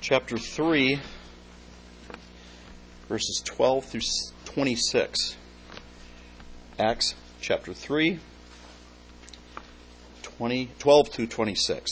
chapter 3, verses 12 through 26. Acts chapter 3, 12 through 26.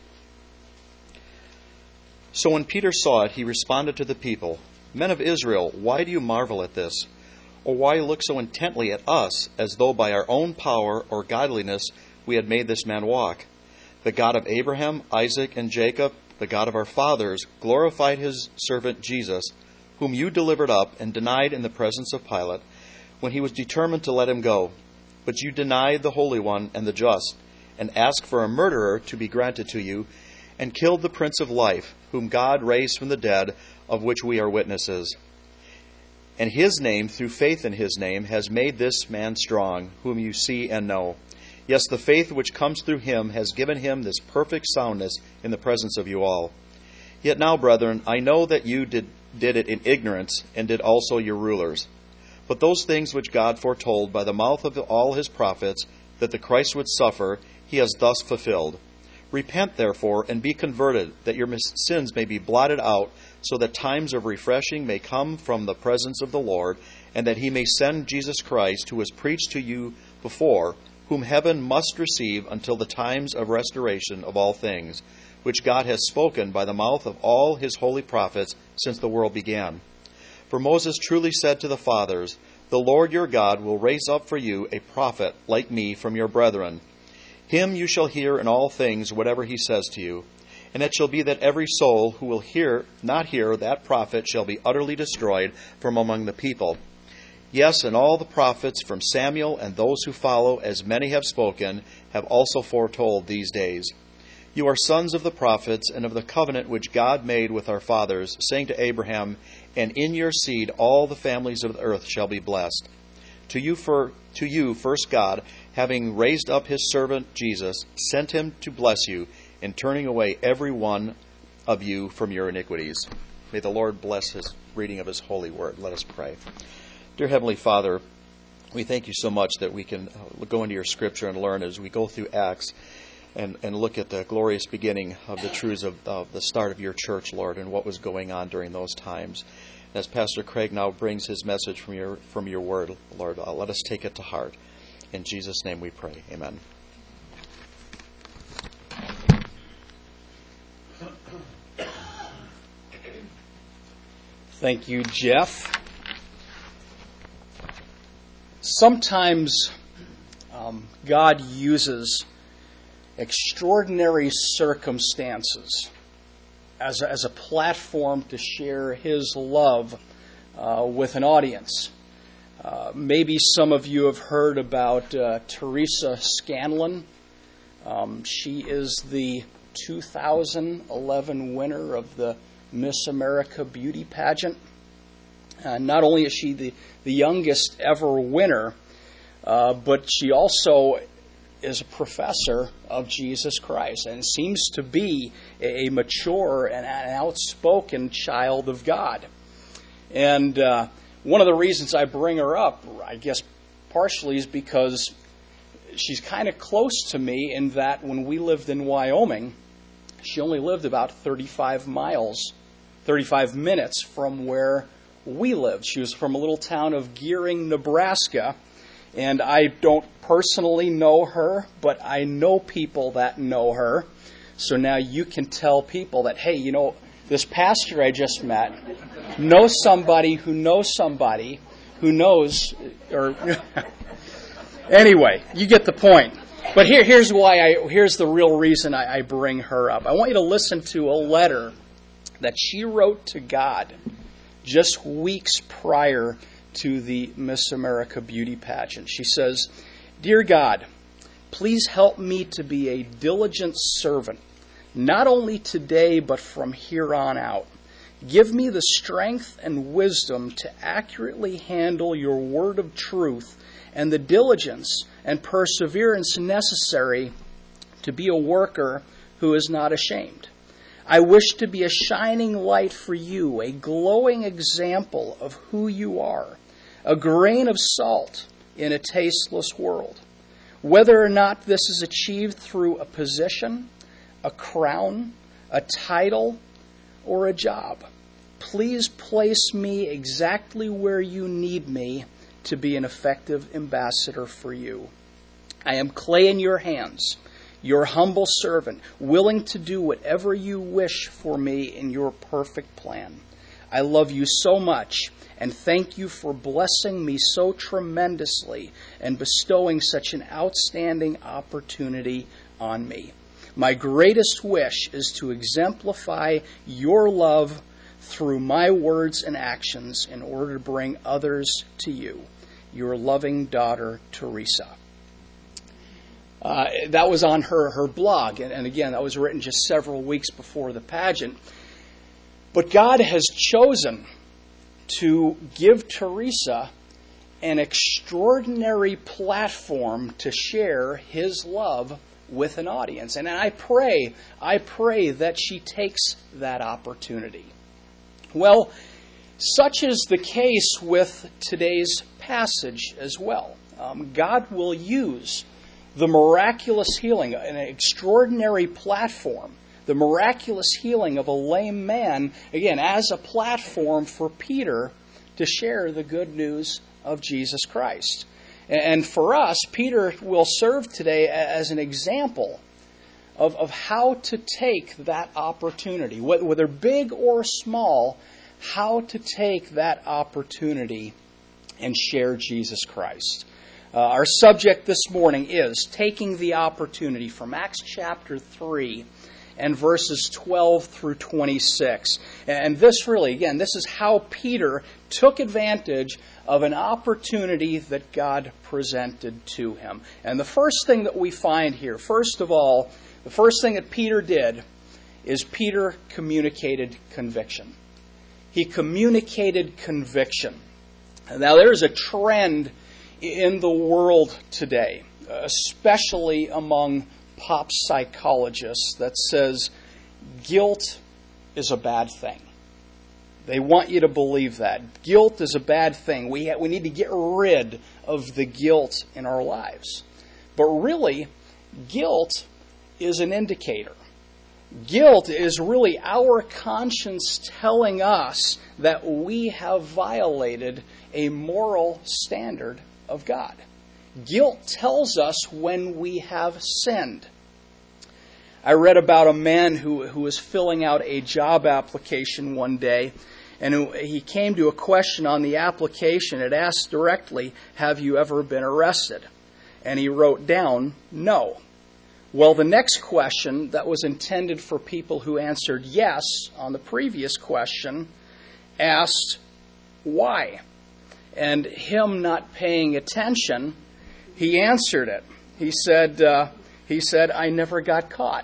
So when Peter saw it, he responded to the people, "Men of Israel, why do you marvel at this? Or why look so intently at us, as though by our own power or godliness we had made this man walk? The God of Abraham, Isaac, and Jacob, the God of our fathers, glorified his servant Jesus, whom you delivered up and denied in the presence of Pilate, when he was determined to let him go. But you denied the Holy One and the just, and asked for a murderer to be granted to you, and killed the Prince of Life, whom God raised from the dead, of which we are witnesses. And his name, through faith in his name, has made this man strong, whom you see and know. Yes, the faith which comes through him has given him this perfect soundness in the presence of you all. Yet now, brethren, I know that you did it in ignorance, and did also your rulers. But those things which God foretold by the mouth of all his prophets, that the Christ would suffer, he has thus fulfilled. Repent, therefore, and be converted, that your sins may be blotted out, so that times of refreshing may come from the presence of the Lord, and that he may send Jesus Christ, who was preached to you before, whom heaven must receive until the times of restoration of all things, which God has spoken by the mouth of all his holy prophets since the world began. For Moses truly said to the fathers, The Lord your God will raise up for you a prophet like me from your brethren. Him you shall hear in all things whatever he says to you. And it shall be that every soul who will not hear that prophet shall be utterly destroyed from among the people. Yes, and all the prophets from Samuel and those who follow, as many have spoken, have also foretold these days. You are sons of the prophets and of the covenant which God made with our fathers, saying to Abraham, And in your seed all the families of the earth shall be blessed. To you first God, having raised up his servant Jesus, sent him to bless you, in turning away every one of you from your iniquities." May the Lord bless his reading of his holy word. Let us pray. Dear Heavenly Father, we thank you so much that we can go into your scripture and learn as we go through Acts and look at the glorious beginning of the truths of the start of your church, Lord, and what was going on during those times. As Pastor Craig now brings his message from your word, Lord, let us take it to heart. In Jesus' name we pray. Amen. Thank you, Jeff. Sometimes God uses extraordinary circumstances as a platform to share his love with an audience. Maybe some of you have heard about Teresa Scanlon. She is the 2011 winner of the Miss America Beauty Pageant. Not only is she the youngest ever winner, but she also is a professor of Jesus Christ and seems to be a mature and an outspoken child of God. And one of the reasons I bring her up, I guess partially, is because she's kind of close to me in that when we lived in Wyoming, she only lived about 35 minutes from where we lived. She was from a little town of Gearing, Nebraska, and I don't personally know her, but I know people that know her. So now you can tell people that, hey, you know, this pastor I just met knows somebody who knows somebody who knows, or anyway, you get the point. But here's the real reason I bring her up. I want you to listen to a letter that she wrote to God just weeks prior to the Miss America Beauty Pageant. She says, "Dear God, please help me to be a diligent servant, not only today but from here on out. Give me the strength and wisdom to accurately handle your word of truth and the diligence and perseverance necessary to be a worker who is not ashamed. I wish to be a shining light for you, a glowing example of who you are, a grain of salt in a tasteless world. Whether or not this is achieved through a position, a crown, a title, or a job. Please place me exactly where you need me to be an effective ambassador for you. I am clay in your hands, your humble servant, willing to do whatever you wish for me in your perfect plan. I love you so much, and thank you for blessing me so tremendously and bestowing such an outstanding opportunity on me. My greatest wish is to exemplify your love through my words and actions in order to bring others to you. Your loving daughter, Teresa. That was on her blog. And again, that was written just several weeks before the pageant. But God has chosen to give Teresa an extraordinary platform to share his love with an audience. And I pray that she takes that opportunity. Well, such is the case with today's passage as well. God will use the miraculous healing, an extraordinary platform, the miraculous healing of a lame man, again, as a platform for Peter to share the good news of Jesus Christ. And for us, Peter will serve today as an example of how to take that opportunity, whether big or small, how to take that opportunity and share Jesus Christ. Our subject this morning is taking the opportunity from Acts chapter 3 and verses 12 through 26. And this really, again, this is how Peter took advantage of an opportunity that God presented to him. And the first thing that we find here, first of all, the first thing that Peter did is Peter communicated conviction. He communicated conviction. Now, there's a trend in the world today, especially among pop psychologists, that says guilt is a bad thing. They want you to believe that. Guilt is a bad thing. We need to get rid of the guilt in our lives. But really, guilt is an indicator. Guilt is really our conscience telling us that we have violated a moral standard of God. Guilt tells us when we have sinned. I read about a man who was filling out a job application one day, and he came to a question on the application. It asked directly, "Have you ever been arrested?" And he wrote down, "No." Well, the next question that was intended for people who answered yes on the previous question asked, "Why?" And him not paying attention, he answered it. He said, "I never got caught."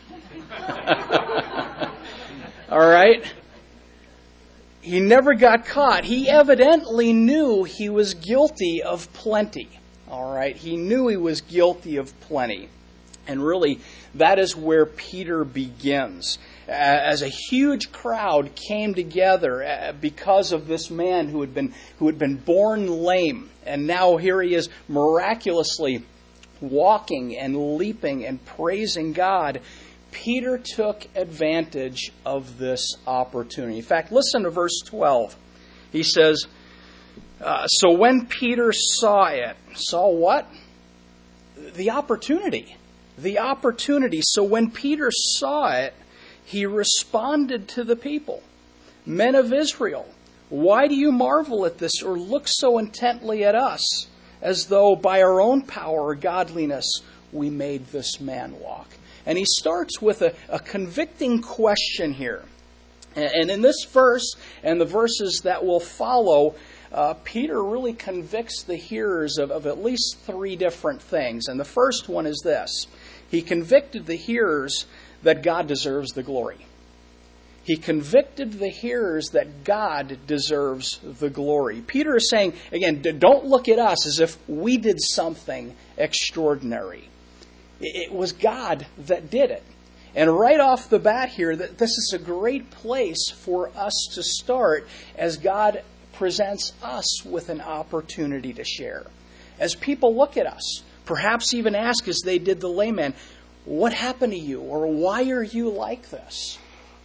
All right? He never got caught. He evidently knew he was guilty of plenty. All right? He knew he was guilty of plenty. And really, that is where Peter begins. As a huge crowd came together because of this man who had been born lame, and now here he is miraculously walking and leaping and praising God, Peter took advantage of this opportunity. In fact, listen to verse 12. He says, so when Peter saw it, saw what? The opportunity. The opportunity. So when Peter saw it, he responded to the people, "Men of Israel, why do you marvel at this or look so intently at us, as though by our own power or godliness we made this man walk?" And he starts with a convicting question here. And in this verse and the verses that will follow, Peter really convicts the hearers of at least three different things. And the first one is this. He convicted the hearers that God deserves the glory. He convicted the hearers that God deserves the glory. Peter is saying, again, don't look at us as if we did something extraordinary. It was God that did it. And right off the bat here, this is a great place for us to start as God presents us with an opportunity to share. As people look at us, perhaps even ask as they did the layman, "What happened to you?" or "Why are you like this?"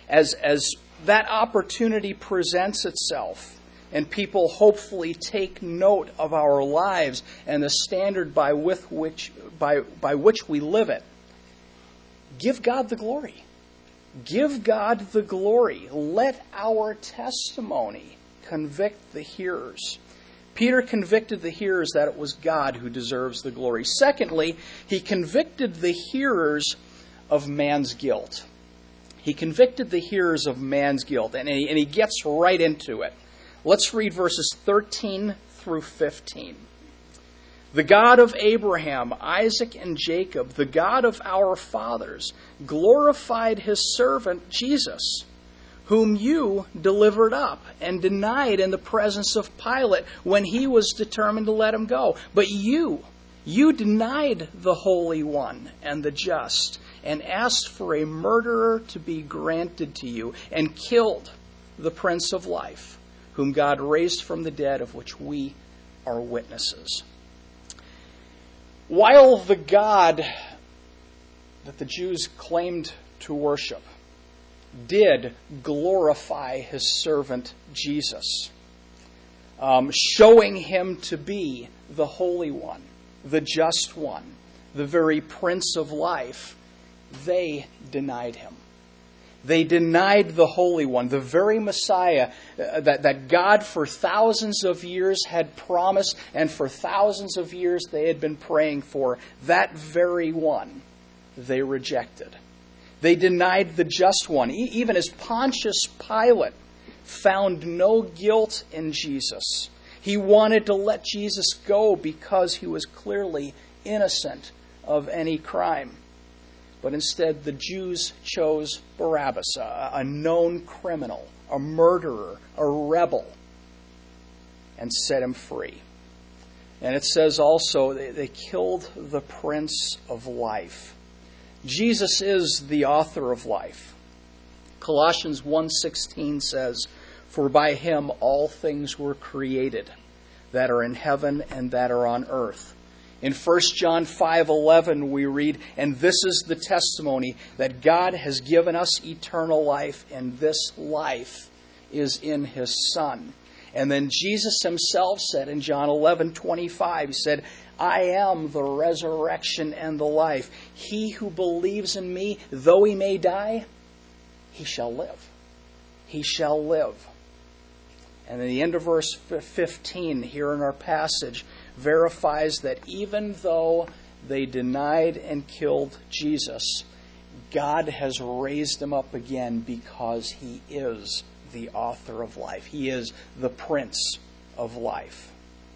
as that opportunity presents itself, and people hopefully take note of our lives and the standard by which we live it, give God the glory. Give God the glory. Let our testimony convict the hearers. Peter convicted the hearers that it was God who deserves the glory. Secondly, he convicted the hearers of man's guilt. He convicted the hearers of man's guilt, and he gets right into it. Let's read verses 13 through 15. The God of Abraham, Isaac, and Jacob, the God of our fathers, glorified his servant Jesus, whom you delivered up and denied in the presence of Pilate when he was determined to let him go. But you denied the Holy One and the just, and asked for a murderer to be granted to you, and killed the Prince of Life, whom God raised from the dead, of which we are witnesses. While the God that the Jews claimed to worship did glorify his servant Jesus, showing him to be the Holy One, the Just One, the very Prince of Life, they denied him. They denied the Holy One, the very Messiah that God for thousands of years had promised, and for thousands of years they had been praying for. That very one they rejected. They denied the Just One, even as Pontius Pilate found no guilt in Jesus. He wanted to let Jesus go because he was clearly innocent of any crime. But instead, the Jews chose Barabbas, a known criminal, a murderer, a rebel, and set him free. And it says also they killed the Prince of Life. Jesus is the author of life. Colossians 1:16 says, "For by him all things were created, that are in heaven and that are on earth." In 1 John 5:11 we read, "And this is the testimony that God has given us eternal life, and this life is in his Son." And then Jesus himself said in John 11:25, he said, "I am the resurrection and the life. He who believes in me, though he may die, he shall live." He shall live. And in the end of verse 15 here in our passage verifies that even though they denied and killed Jesus, God has raised him up again because he is the author of life. He is the Prince of Life.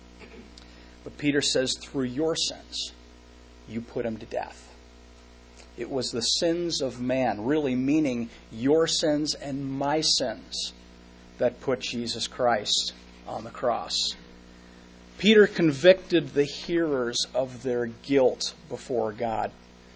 But Peter says, through your sins, you put him to death. It was the sins of man, really meaning your sins and my sins, that put Jesus Christ on the cross. Peter convicted the hearers of their guilt before God.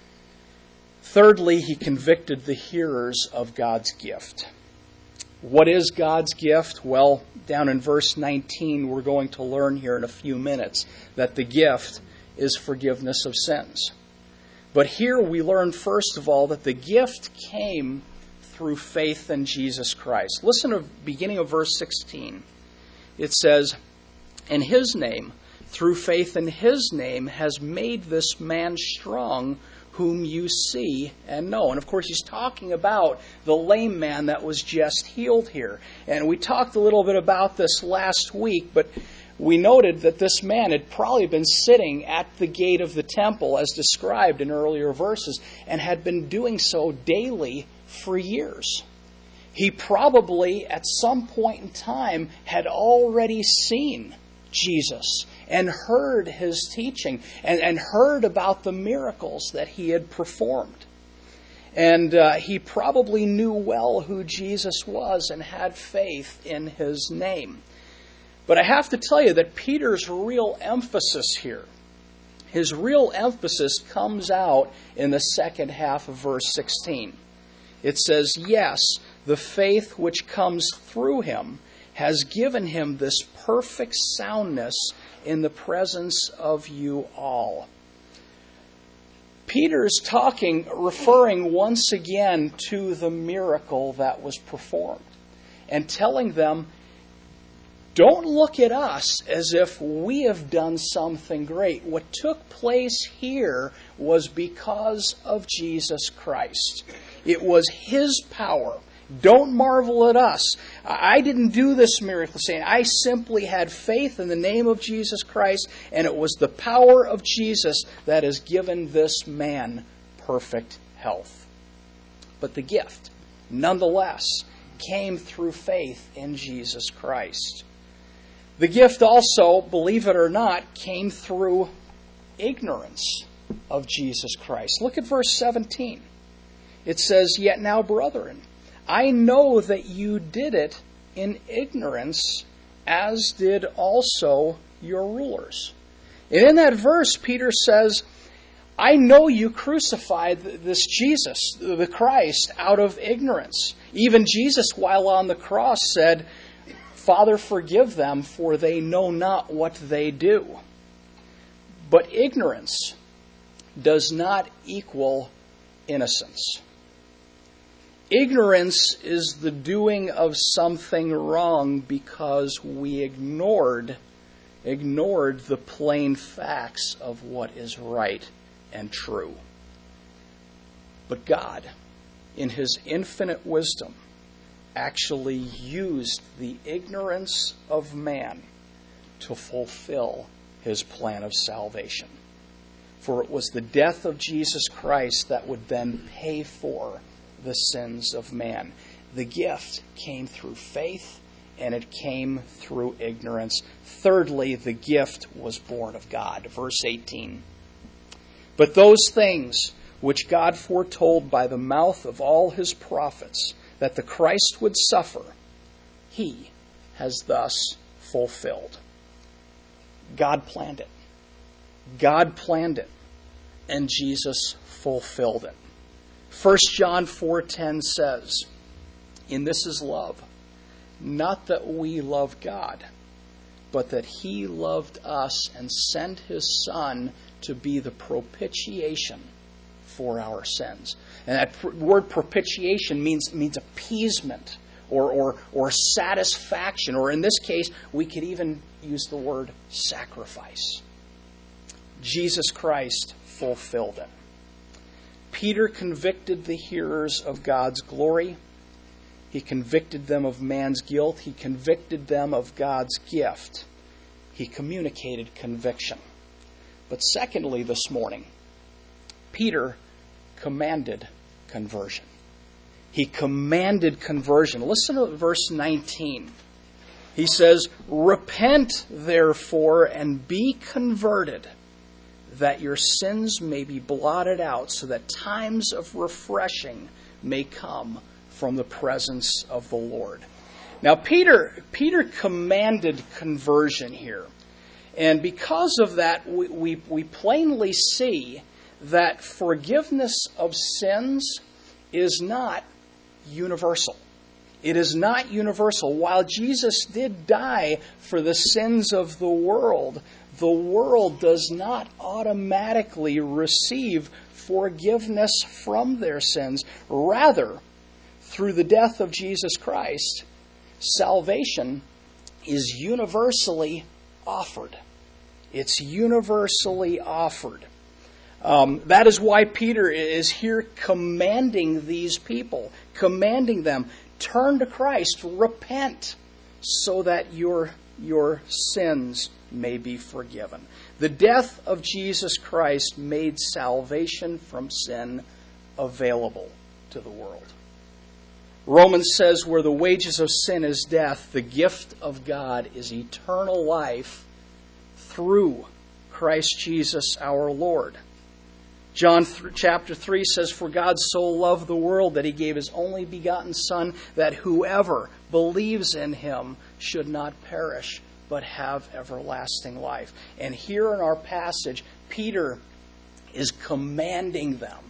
Thirdly, he convicted the hearers of God's gift. What is God's gift? Well, down in verse 19, we're going to learn here in a few minutes that the gift is forgiveness of sins. But here we learn, first of all, that the gift came through faith in Jesus Christ. Listen to the beginning of verse 16. It says, "In his name, through faith in his name, has made this man strong, whom you see and know." And of course, he's talking about the lame man that was just healed here. And we talked a little bit about this last week, but we noted that this man had probably been sitting at the gate of the temple, as described in earlier verses, and had been doing so daily for years. He probably, at some point in time, had already seen Jesus and heard his teaching and heard about the miracles that he had performed. And he probably knew well who Jesus was and had faith in his name. But I have to tell you that Peter's real emphasis here, his real emphasis comes out in the second half of verse 16. It says, "Yes, the faith which comes through him has given him this perfect soundness in the presence of you all." Peter's referring once again to the miracle that was performed and telling them, don't look at us as if we have done something great. What took place here was because of Jesus Christ. It was His power. Don't marvel at us. I didn't do this miracle, saying I simply had faith in the name of Jesus Christ, and it was the power of Jesus that has given this man perfect health. But the gift, nonetheless, came through faith in Jesus Christ. The gift also, believe it or not, came through ignorance of Jesus Christ. Look at verse 17. It says, "Yet now, brethren, I know that you did it in ignorance, as did also your rulers." And in that verse, Peter says, I know you crucified this Jesus, the Christ, out of ignorance. Even Jesus, while on the cross, said, "Father, forgive them, for they know not what they do." But ignorance does not equal innocence. Ignorance is the doing of something wrong because we ignored the plain facts of what is right and true. But God, in His infinite wisdom, actually used the ignorance of man to fulfill His plan of salvation. For it was the death of Jesus Christ that would then pay for the sins of man. The gift came through faith, and it came through ignorance. Thirdly, the gift was born of God. Verse 18. "But those things which God foretold by the mouth of all His prophets, that the Christ would suffer, He has thus fulfilled." God planned it. God planned it, and Jesus fulfilled it. 1 John 4:10 says, "In this is love, not that we love God, but that He loved us and sent His Son to be the propitiation for our sins." And that word propitiation means appeasement or satisfaction, or in this case, we could even use the word sacrifice. Jesus Christ fulfilled it. Peter convicted the hearers of God's glory. He convicted them of man's guilt. He convicted them of God's gift. He communicated conviction. But secondly, this morning, Peter commanded conversion. He commanded conversion. Listen to verse 19. He says, "Repent, therefore, and be converted, that your sins may be blotted out, so that times of refreshing may come from the presence of the Lord." Now, Peter commanded conversion here. And because of that, we plainly see that forgiveness of sins is not universal. It is not universal. While Jesus did die for the sins of the world does not automatically receive forgiveness from their sins. Rather, through the death of Jesus Christ, salvation is universally offered. It's universally offered. That is why Peter is here commanding these people, commanding them, turn to Christ, repent, so that your sins may be forgiven. The death of Jesus Christ made salvation from sin available to the world. Romans says, where the wages of sin is death, the gift of God is eternal life through Christ Jesus our Lord. John chapter 3 says, "For God so loved the world that He gave His only begotten Son, that whoever believes in Him should not perish, but have everlasting life." And here in our passage, Peter is commanding them,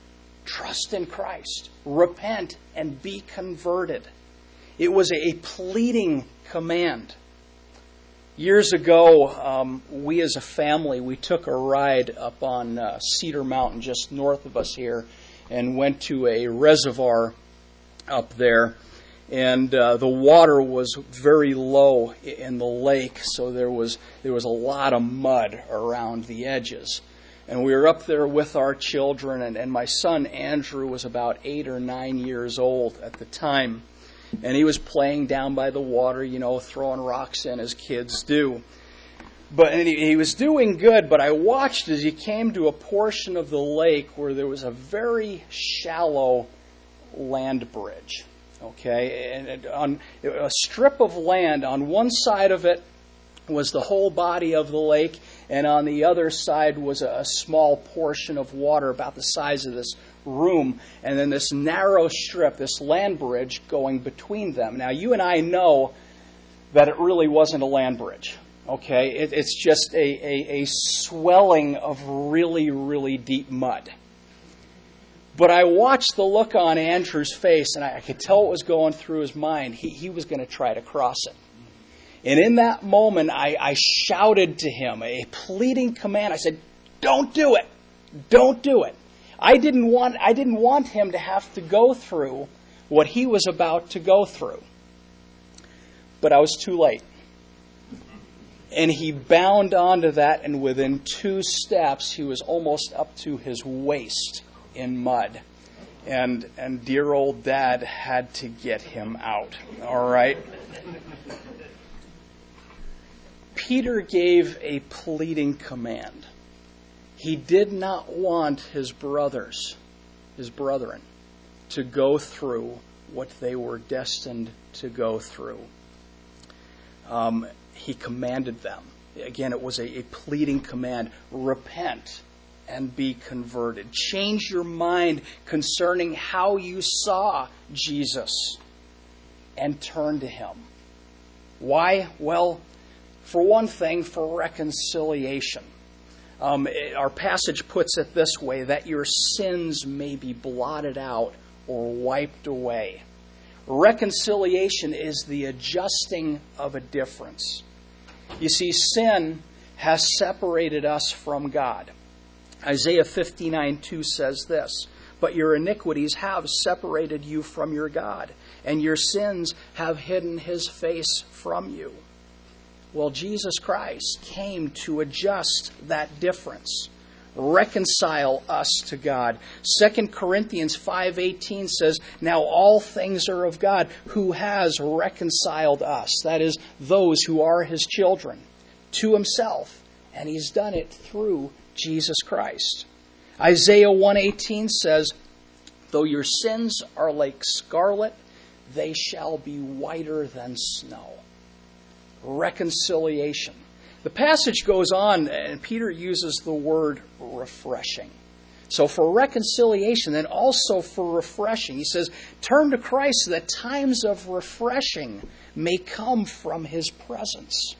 trust in Christ, repent, and be converted. It was a pleading command. Years ago, we as a family, we took a ride up on Cedar Mountain just north of us here and went to a reservoir up there. And the water was very low in the lake, so there was a lot of mud around the edges. And we were up there with our children, and my son Andrew was about 8 or 9 years old at the time. And he was playing down by the water, throwing rocks in as kids do. And he was doing good, but I watched as he came to a portion of the lake where there was a very shallow land bridge. Okay, and on a strip of land, on one side of it was the whole body of the lake, and on the other side was a small portion of water about the size of this room, and then this narrow strip, this land bridge going between them. Now, you and I know that it really wasn't a land bridge. Okay, it's just a swelling of really, really deep mud. But I watched the look on Andrew's face, and I could tell what was going through his mind. He was going to try to cross it. And in that moment, I shouted to him a pleading command. I said, "Don't do it! Don't do it!" I didn't want him to have to go through what he was about to go through. But I was too late. And he bound onto that, and within 2 steps, he was almost up to his waist in mud. And dear old Dad had to get him out. All right? Peter gave a pleading command. He did not want his brethren, to go through what they were destined to go through. He commanded them. Again, it was a pleading command. Repent and be converted. Change your mind concerning how you saw Jesus and turn to Him. Why? Well, for one thing, for reconciliation. Our passage puts it this way, that your sins may be blotted out or wiped away. Reconciliation is the adjusting of a difference. You see, sin has separated us from God. Isaiah 59:2 says this, "But your iniquities have separated you from your God, and your sins have hidden His face from you." Well, Jesus Christ came to adjust that difference, reconcile us to God. 2 Corinthians 5:18 says, "Now all things are of God, who has reconciled us," that is, those who are His children, "to Himself, and He's done it through Jesus Christ." Isaiah 1:18 says, "Though your sins are like scarlet, they shall be whiter than snow." Reconciliation. The passage goes on, and Peter uses the word refreshing. So for reconciliation, and also for refreshing, he says, turn to Christ so that times of refreshing may come from His presence.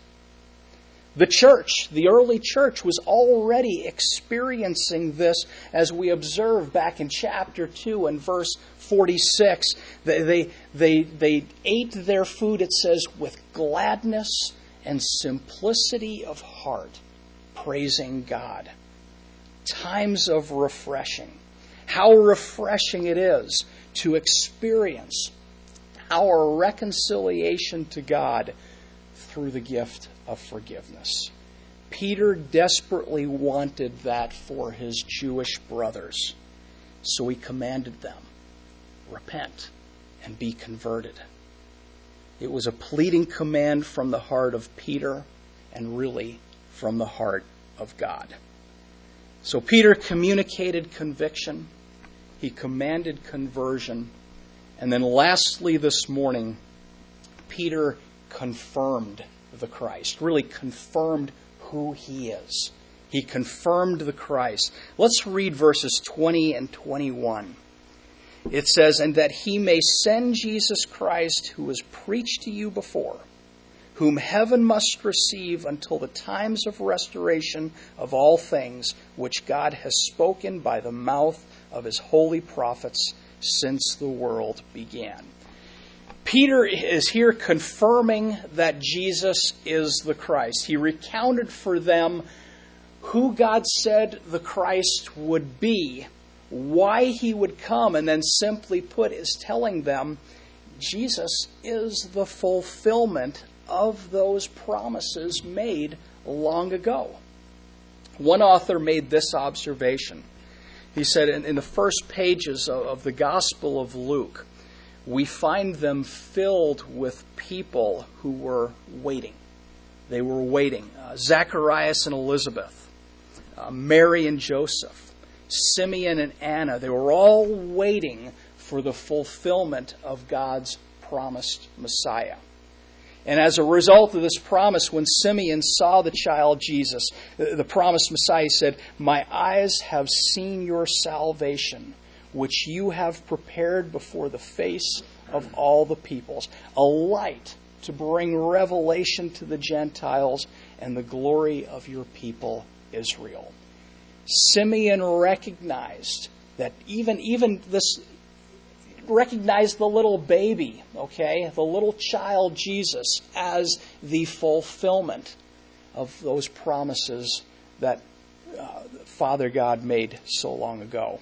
The church, the early church, was already experiencing this, as we observe back in chapter 2 and verse 46. They ate their food, it says, with gladness and simplicity of heart, praising God. Times of refreshing. How refreshing it is to experience our reconciliation to God through the gift of forgiveness. Peter desperately wanted that for his Jewish brothers, so he commanded them, repent and be converted. It was a pleading command from the heart of Peter, and really from the heart of God. So Peter communicated conviction, he commanded conversion, and then lastly this morning, Peter confirmed the Christ, really confirmed who He is. He confirmed the Christ. Let's read verses 20 and 21. It says, "And that He may send Jesus Christ, who was preached to you before, whom heaven must receive until the times of restoration of all things, which God has spoken by the mouth of His holy prophets since the world began." Peter is here confirming that Jesus is the Christ. He recounted for them who God said the Christ would be, why he would come, and then simply put is telling them Jesus is the fulfillment of those promises made long ago. One author made this observation. He said in the first pages of the Gospel of Luke, we find them filled with people who were waiting. They were waiting. Zacharias and Elizabeth, Mary and Joseph, Simeon and Anna, they were all waiting for the fulfillment of God's promised Messiah. And as a result of this promise, when Simeon saw the child Jesus, the promised Messiah, said, "My eyes have seen your salvation, which you have prepared before the face of all the peoples, a light to bring revelation to the Gentiles and the glory of your people Israel." Simeon recognized that recognized the little baby, the little child Jesus, as the fulfillment of those promises that Father God made so long ago.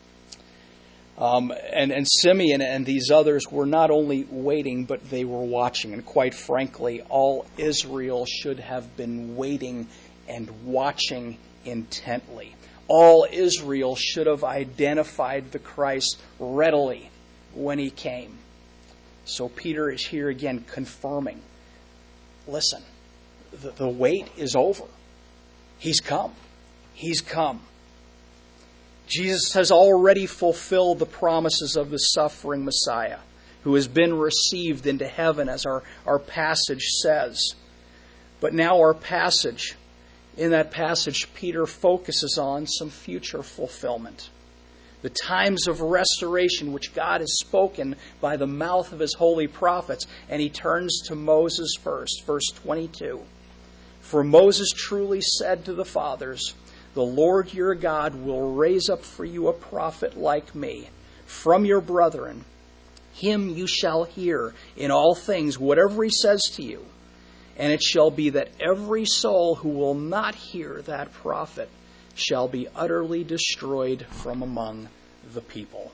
And Simeon and these others were not only waiting, but they were watching. And quite frankly, all Israel should have been waiting and watching intently. All Israel should have identified the Christ readily when he came. So Peter is here again confirming, listen, the wait is over. He's come. He's come. Jesus has already fulfilled the promises of the suffering Messiah, who has been received into heaven, as our passage says. But now in that passage, Peter focuses on some future fulfillment. The times of restoration which God has spoken by the mouth of his holy prophets. And he turns to Moses first, verse 22. "For Moses truly said to the fathers, 'The Lord your God will raise up for you a prophet like me from your brethren. Him you shall hear in all things, whatever he says to you. And it shall be that every soul who will not hear that prophet shall be utterly destroyed from among the people.'"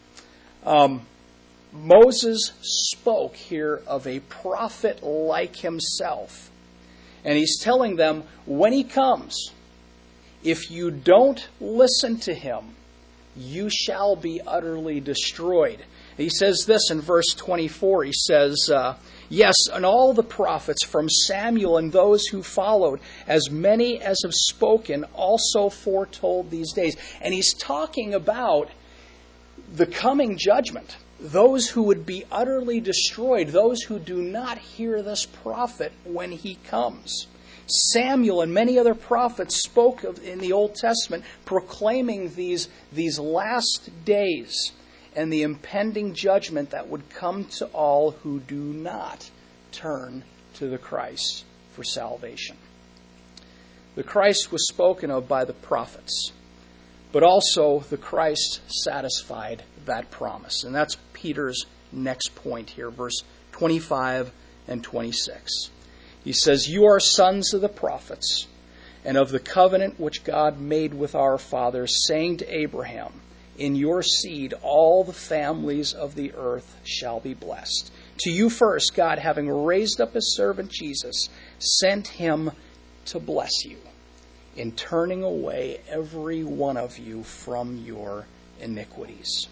Moses spoke here of a prophet like himself. And he's telling them, when he comes, if you don't listen to him, you shall be utterly destroyed. He says this in verse 24. He says, "Yes, and all the prophets from Samuel and those who followed, as many as have spoken, also foretold these days." And he's talking about the coming judgment. Those who would be utterly destroyed, those who do not hear this prophet when he comes. Samuel and many other prophets spoke of in the Old Testament, proclaiming these last days and the impending judgment that would come to all who do not turn to the Christ for salvation. The Christ was spoken of by the prophets, but also the Christ satisfied that promise. And that's Peter's next point here, verse 25 and 26. He says, "You are sons of the prophets, and of the covenant which God made with our fathers, saying to Abraham, 'In your seed all the families of the earth shall be blessed.' To you first, God, having raised up his servant Jesus, sent him to bless you, in turning away every one of you from your iniquities."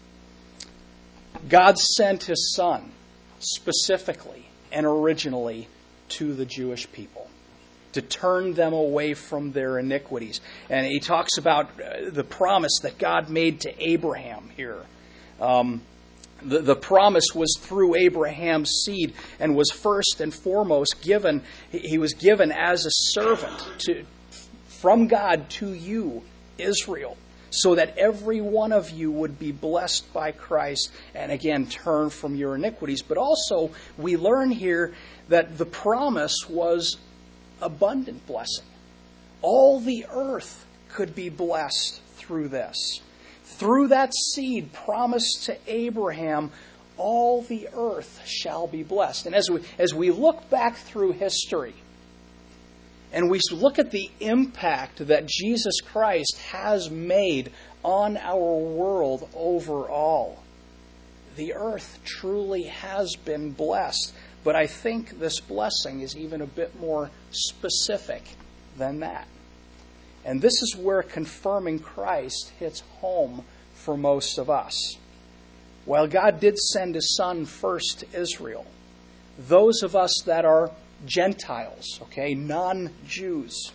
God sent his Son specifically and originally to the Jewish people to turn them away from their iniquities. And he talks about the promise that God made to Abraham here. The promise was through Abraham's seed and was first and foremost given. He was given as a servant from God to you, Israel, so that every one of you would be blessed by Christ and again turn from your iniquities. But also we learn here that the promise was abundant blessing. All the earth could be blessed through this. Through that seed promised to Abraham, all the earth shall be blessed. And as we look back through history, and we look at the impact that Jesus Christ has made on our world overall, the earth truly has been blessed. But I think this blessing is even a bit more specific than that. And this is where confirming Christ hits home for most of us. While God did send His Son first to Israel, those of us that are Gentiles, non-Jews,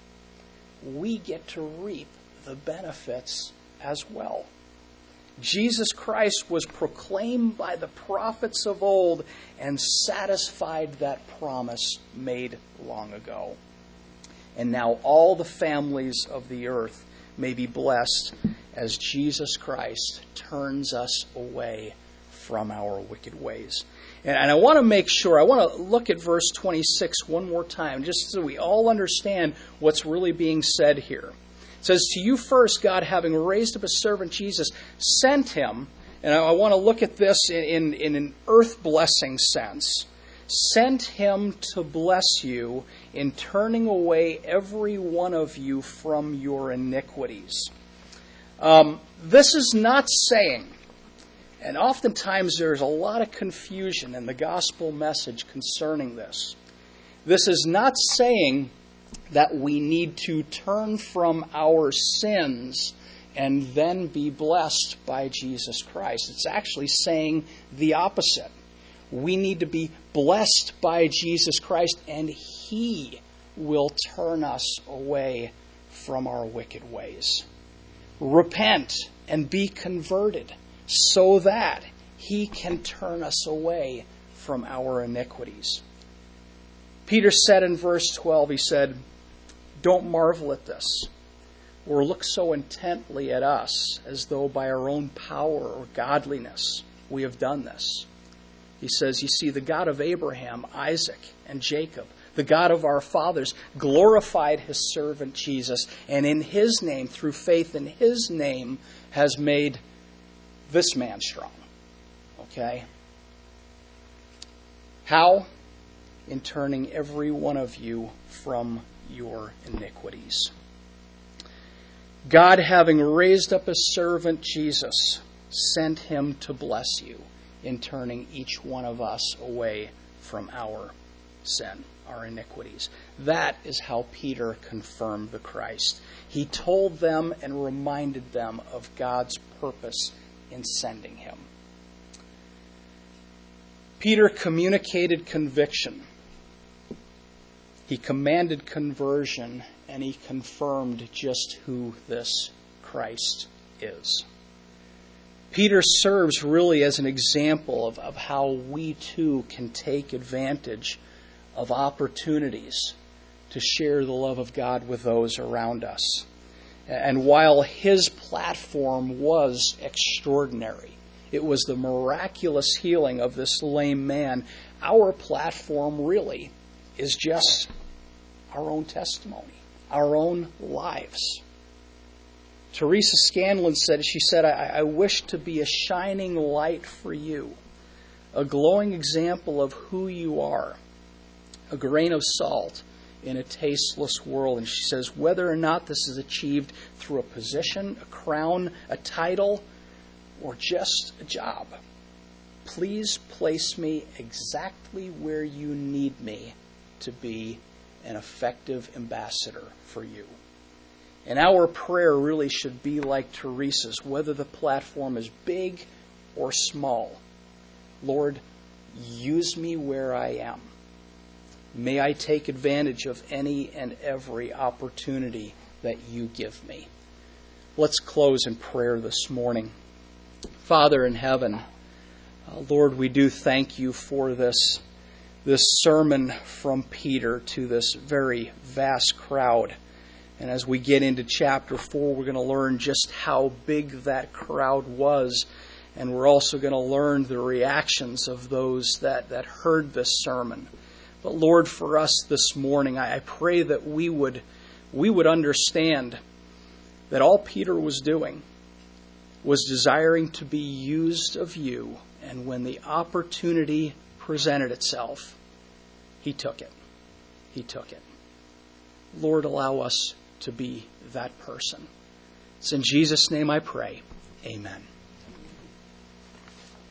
we get to reap the benefits as well. Jesus Christ was proclaimed by the prophets of old and satisfied that promise made long ago. And now all the families of the earth may be blessed as Jesus Christ turns us away from our wicked ways. And I want to make sure, I want to look at verse 26 one more time, just so we all understand what's really being said here. It says, "To you first, God, having raised up a servant Jesus, sent him," and I want to look at this in an earth blessing sense, "sent him to bless you in turning away every one of you from your iniquities." This is not saying, and oftentimes there's a lot of confusion in the gospel message concerning this. This is not saying that we need to turn from our sins and then be blessed by Jesus Christ. It's actually saying the opposite. We need to be blessed by Jesus Christ, and He will turn us away from our wicked ways. Repent and be converted so that He can turn us away from our iniquities. Peter said in verse 12, he said, "Don't marvel at this, or look so intently at us as though by our own power or godliness we have done this." He says, "You see, the God of Abraham, Isaac, and Jacob, the God of our fathers, glorified His servant Jesus, and in His name, through faith in His name, has made this man strong." Okay? How? In turning every one of you from your iniquities. God, having raised up His servant Jesus, sent Him to bless you in turning each one of us away from our sin, our iniquities. That is how Peter confirmed the Christ. He told them and reminded them of God's purpose in sending Him. Peter communicated conviction. He commanded conversion, and he confirmed just who this Christ is. Peter serves really as an example of how we too can take advantage of opportunities to share the love of God with those around us. And while his platform was extraordinary, it was the miraculous healing of this lame man, our platform really is just our own testimony, our own lives. Teresa Scanlon said, I wish to be a shining light for you, a glowing example of who you are, a grain of salt in a tasteless world. And she says, whether or not this is achieved through a position, a crown, a title, or just a job, please place me exactly where you need me to be an effective ambassador for you. And our prayer really should be like Teresa's, whether the platform is big or small. Lord, use me where I am. May I take advantage of any and every opportunity that you give me. Let's close in prayer this morning. Father in heaven, Lord, we do thank you for this sermon from Peter to this very vast crowd. And as we get into chapter 4, we're going to learn just how big that crowd was. And we're also going to learn the reactions of those that heard this sermon. But Lord, for us this morning, I pray that we would understand that all Peter was doing was desiring to be used of you, and when the opportunity presented itself, he took it. He took it. Lord, allow us to be that person. It's in Jesus' name I pray. Amen.